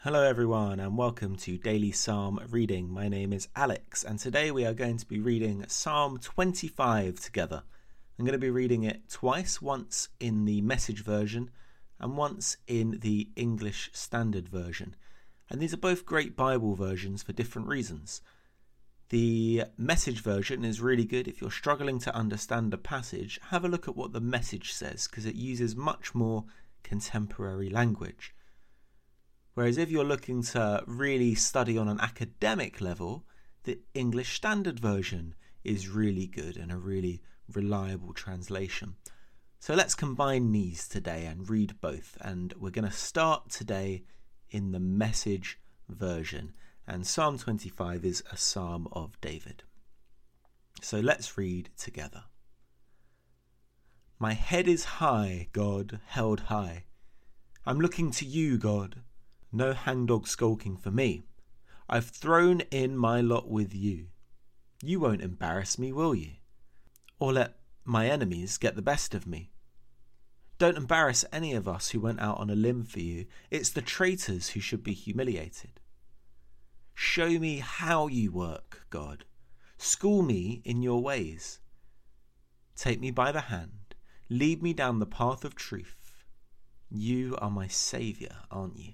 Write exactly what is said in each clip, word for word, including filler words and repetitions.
Hello everyone and welcome to Daily Psalm Reading. My name is Alex and today we are going to be reading Psalm twenty-five together. I'm going to be reading it twice, once in the Message version and once in the English Standard Version. And these are both great Bible versions for different reasons. The Message version is really good if you're struggling to understand a passage. Have a look at what the Message says because it uses much more contemporary language. Whereas if you're looking to really study on an academic level, the English Standard Version is really good and a really reliable translation. So let's combine these today and read both. And we're going to start today in the Message version. And Psalm twenty-five is a psalm of David. So let's read together. My head is high, God, held high. I'm looking to you, God. No hangdog skulking for me. I've thrown in my lot with you. You won't embarrass me, will you? Or let my enemies get the best of me. Don't embarrass any of us who went out on a limb for you. It's the traitors who should be humiliated. Show me how you work, God. School me in your ways. Take me by the hand. Lead me down the path of truth. You are my Saviour, aren't you?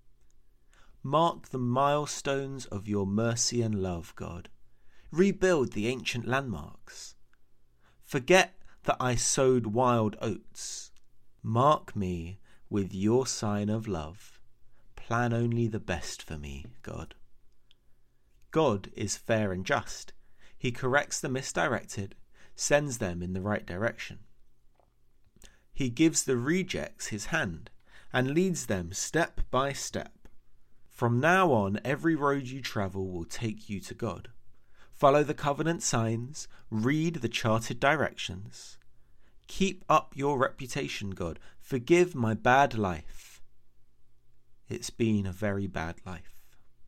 Mark the milestones of your mercy and love, God. Rebuild the ancient landmarks. Forget that I sowed wild oats. Mark me with your sign of love. Plan only the best for me, God. God is fair and just. He corrects the misdirected, sends them in the right direction. He gives the rejects his hand and leads them step by step. From now on, every road you travel will take you to God. Follow the covenant signs, read the charted directions. Keep up your reputation, God. Forgive my bad life. It's been a very bad life.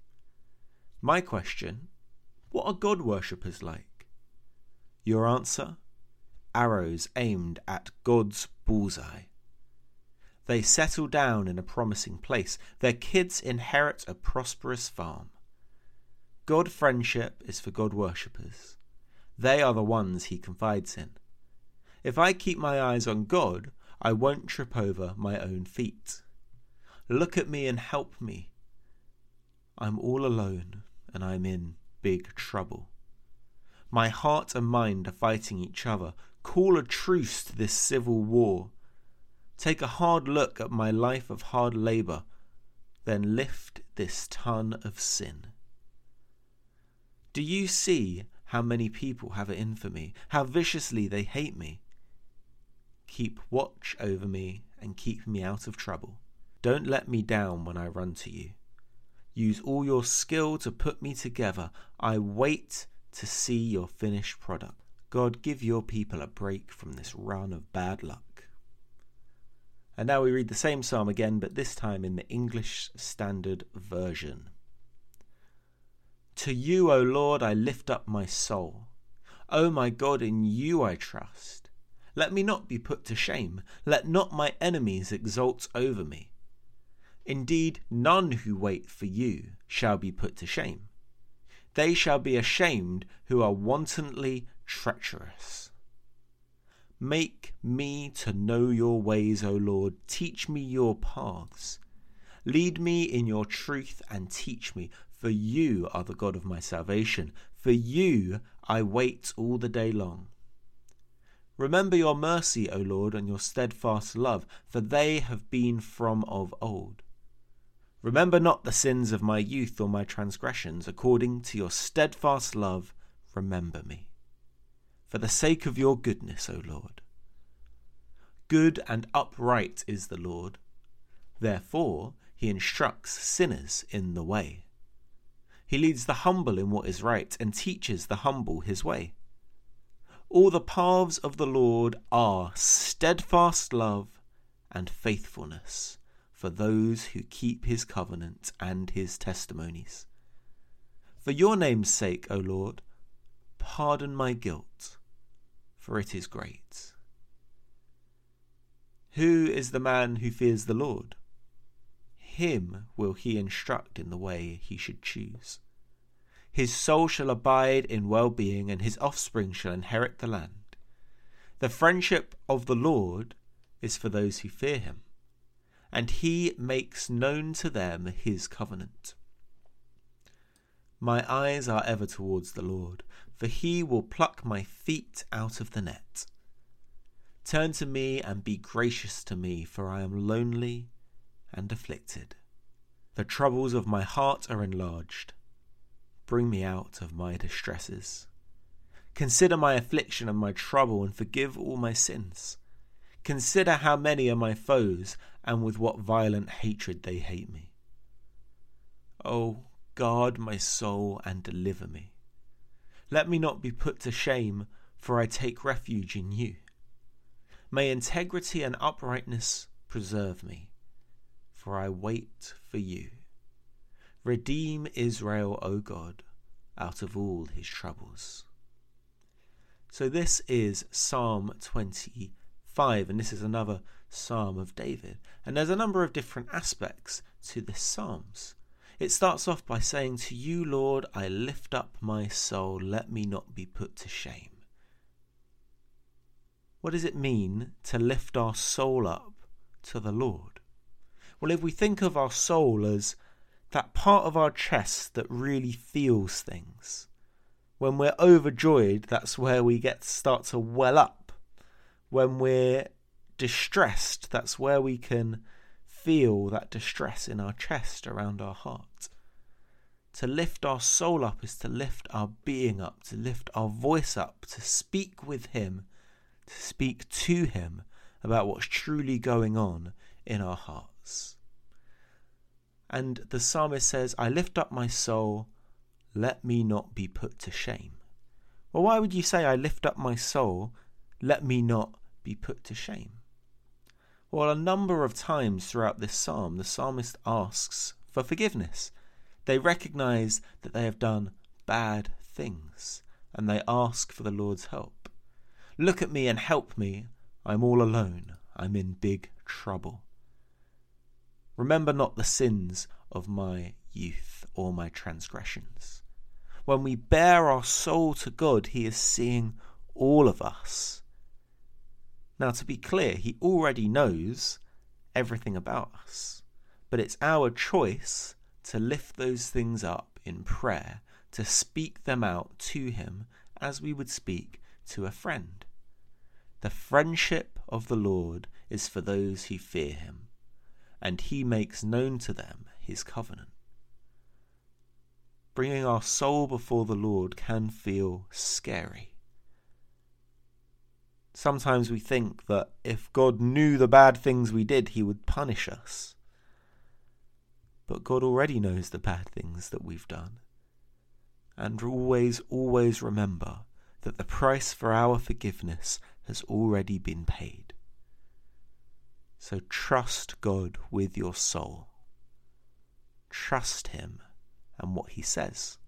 My question, what are God worshippers like? Your answer, arrows aimed at God's bullseye. They settle down in a promising place. Their kids inherit a prosperous farm. God friendship is for God worshippers. They are the ones he confides in. If I keep my eyes on God, I won't trip over my own feet. Look at me and help me. I'm all alone and I'm in big trouble. My heart and mind are fighting each other. Call a truce to this civil war. Take a hard look at my life of hard labour, then lift this ton of sin. Do you see how many people have it in for me, how viciously they hate me? Keep watch over me and keep me out of trouble. Don't let me down when I run to you. Use all your skill to put me together. I wait to see your finished product. God, give your people a break from this run of bad luck. And now we read the same psalm again, but this time in the English Standard Version. To you, O Lord, I lift up my soul. O my God, in you I trust. Let me not be put to shame. Let not my enemies exult over me. Indeed, none who wait for you shall be put to shame. They shall be ashamed who are wantonly treacherous. Make me to know your ways, O Lord. Teach me your paths. Lead me in your truth and teach me, for you are the God of my salvation. For you I wait all the day long. Remember your mercy, O Lord, and your steadfast love, for they have been from of old. Remember not the sins of my youth or my transgressions. According to your steadfast love, remember me. For the sake of your goodness, O Lord. Good and upright is the Lord. Therefore he instructs sinners in the way. He leads the humble in what is right and teaches the humble his way. All the paths of the Lord are steadfast love and faithfulness for those who keep his covenant and his testimonies. For your name's sake, O Lord, pardon my guilt, for it is great. Who is the man who fears the Lord? him will he instruct in the way he should choose. His soul shall abide in well-being, and his offspring shall inherit the land. The friendship of the Lord is for those who fear him, and he makes known to them his covenant. My eyes are ever towards the Lord, for he will pluck my feet out of the net. Turn to me and be gracious to me, for I am lonely and afflicted. The troubles of my heart are enlarged. Bring me out of my distresses. Consider my affliction and my trouble, and forgive all my sins. Consider how many are my foes, and with what violent hatred they hate me. O guard my soul and deliver me. Let me not be put to shame, for I take refuge in you. May integrity and uprightness preserve me, for I wait for you. Redeem Israel, O God, out of all his troubles. So this is Psalm twenty-five, and this is another Psalm of David. And there's a number of different aspects to this Psalms. It starts off by saying, "To you, Lord, I lift up my soul, let me not be put to shame." What does it mean to lift our soul up to the Lord? Well, if we think of our soul as that part of our chest that really feels things, when we're overjoyed, that's where we get to start to well up. When we're distressed, that's where we can feel that distress in our chest, around our heart. To lift our soul up is to lift our being up, to lift our voice up, to speak with him, to speak to him about what's truly going on in our hearts. And the psalmist says, "I lift up my soul, let me not be put to shame." Well, why would you say, "I lift up my soul, let me not be put to shame"? Well, a number of times throughout this psalm, the psalmist asks for forgiveness. They recognize that they have done bad things, and they ask for the Lord's help. Look at me and help me. I'm all alone. I'm in big trouble. Remember not the sins of my youth or my transgressions. When we bare our soul to God, he is seeing all of us. Now, to be clear, he already knows everything about us, but it's our choice to lift those things up in prayer, to speak them out to him as we would speak to a friend. The friendship of the Lord is for those who fear him, and he makes known to them his covenant. Bringing our soul before the Lord can feel scary. Sometimes we think that if God knew the bad things we did, he would punish us. But God already knows the bad things that we've done. And always, always remember that the price for our forgiveness has already been paid. So trust God with your soul. Trust him and what he says.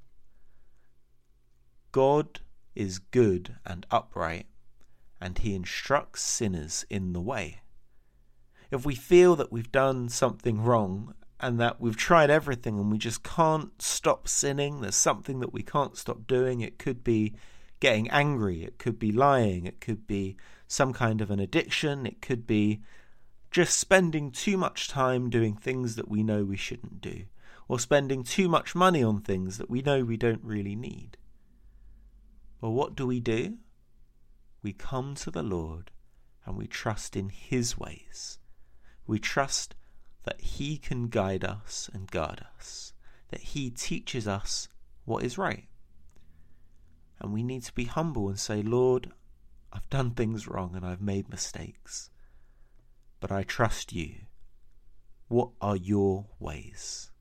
God is good and upright, and he instructs sinners in the way. If we feel that we've done something wrong and that we've tried everything and we just can't stop sinning, there's something that we can't stop doing. It could be getting angry, it could be lying, it could be some kind of an addiction, it could be just spending too much time doing things that we know we shouldn't do, or spending too much money on things that we know we don't really need. Well, what do we do? We come to the Lord and we trust in his ways. We trust that he can guide us and guard us, that he teaches us what is right. And we need to be humble and say, "Lord, I've done things wrong and I've made mistakes, but I trust you. What are your ways?"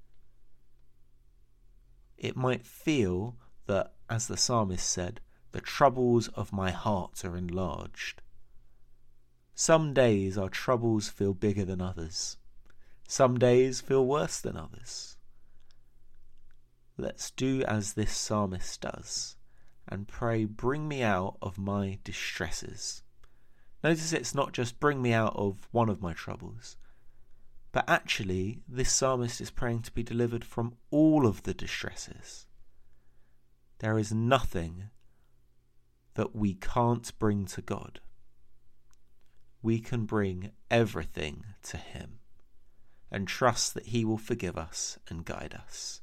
It might feel that, as the psalmist said, the troubles of my heart are enlarged. Some days our troubles feel bigger than others. Some days feel worse than others. Let's do as this psalmist does and pray, "Bring me out of my distresses." Notice it's not just bring me out of one of my troubles. But actually, this psalmist is praying to be delivered from all of the distresses. There is nothing that we can't bring to God. We can bring everything to him and trust that he will forgive us and guide us.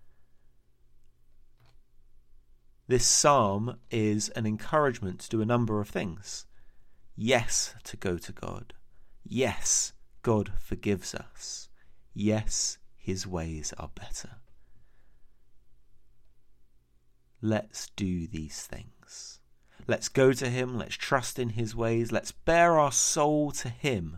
This psalm is an encouragement to do a number of things. Yes, to go to God. Yes, God forgives us. Yes, his ways are better. Let's do these things. Let's go to him. Let's trust in his ways. Let's bare our soul to him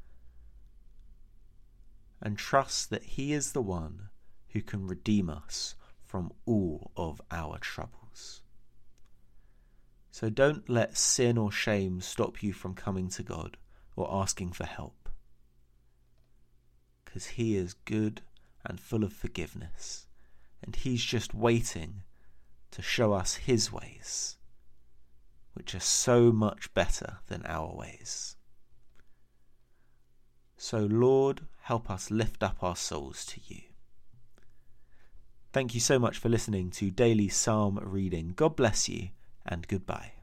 and trust that he is the one who can redeem us from all of our troubles. So don't let sin or shame stop you from coming to God or asking for help, because he is good and full of forgiveness, and he's just waiting to show us his ways, which are so much better than our ways. So Lord, help us lift up our souls to you. Thank you so much for listening to Daily Psalm Reading. God bless you and goodbye.